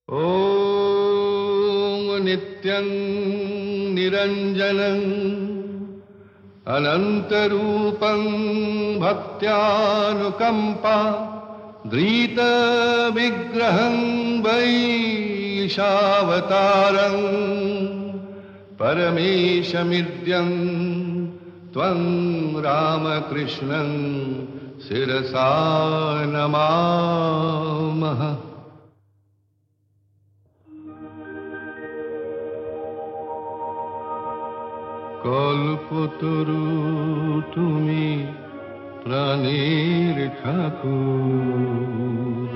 ॐ नित्यं निरञ्जनं अनन्तरूपं भक्त्यानुकम्पा धृतविग्रहं वैशावतारं परमेशमिद्यं त्वं रामकृष्णं शिरसा नमामः। কল্পতরু তুমি প্রাণের ঠাকুর,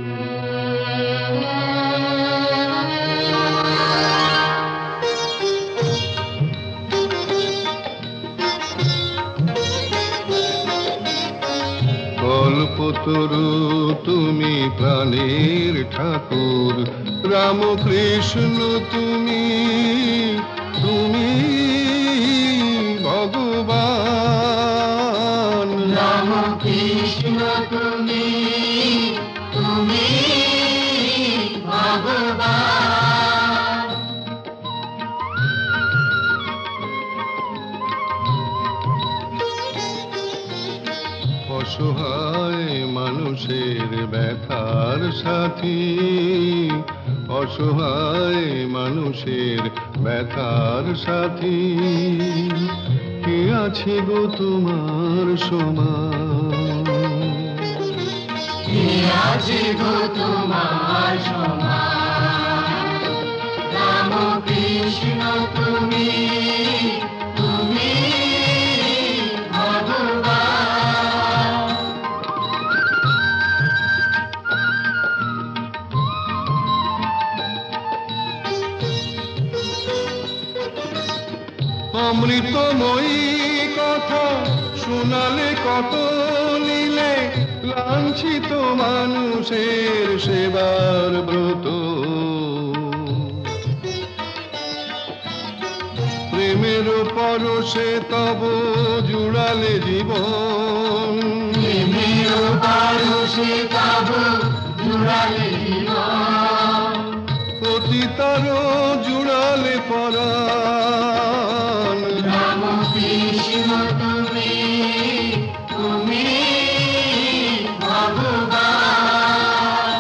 কল্পতরু তুমি প্রাণের ঠাকুর, রামকৃষ্ণ তুমি তুমি ভগবান, রামকৃষ্ণ তুমি তুমি ভগবান। অসহায় মানুষের ব্যথার সাথী, অসহায় মানুষের ব্যথার সাথী, কে আছে গো তোমার সমান, কে আছে গো তোমার সমান। রামকৃষ্ণ তুমি তুমি ভগবান। অমৃতময়ী কথা শোনালে কত নিলে, লাঞ্ছিত মানুষের সেবার ব্রত, প্রেমের পরশে তব জুড়ালে জীবন, প্রেমের পরশে তব জুড়ালে জীবন, পতিতার জুড়ালে পরাণ। রামকৃষ্ণ তুমি তুমি ভগবান।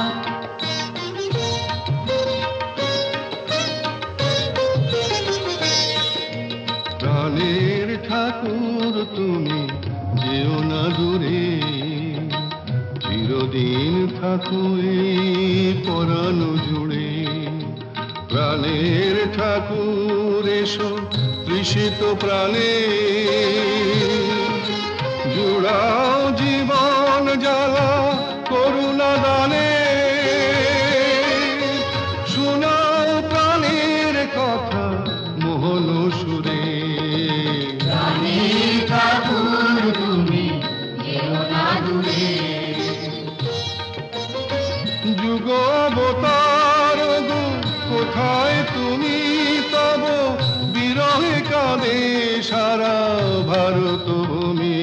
প্রাণের ঠাকুর তুমি যেও না দূরে, চিরদিন থাকো এই পরাণ জুড়ে। প্রাণের ঠাকুর এসো তৃষিত প্রাণে, জুড়াও জীবন জ্বালা করুণা দানে, শোনাও প্রাণের কথা মোহন সুরে। প্রাণের ঠাকুর তুমি যেও না দূরে, যুগ অবতার গো কোথায় তুমি, তব বিরহে কাঁদে সারা ভারত ভূমি।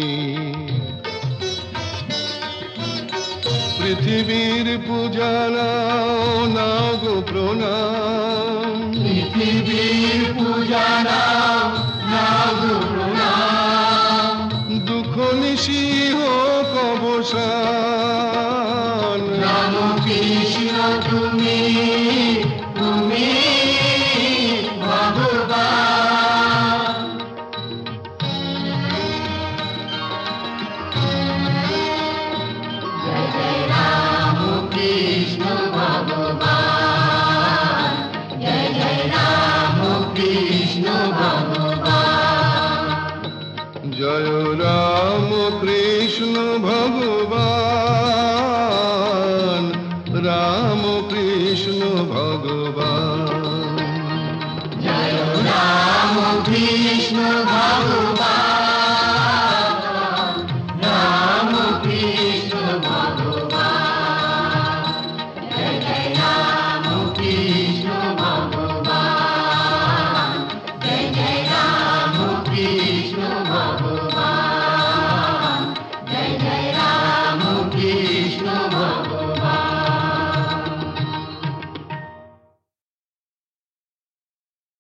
পৃথিবীর পূজা নাও নাও গো প্রণাম, পৃথিবীর পূজা নাও নাও গো প্রণাম। দুঃখ নিশি হোক অবসান, রামকৃষ্ণ তুমি তুমি ভগবান। জয় জয় রামকৃষ্ণ ভগবান, জয় জয় রামকৃষ্ণ ভগবান। জয় রাম কৃষ্ণ ভগবান, রাম কৃষ্ণ ভগবান। জয় রামকৃষ্ণ ভগবান।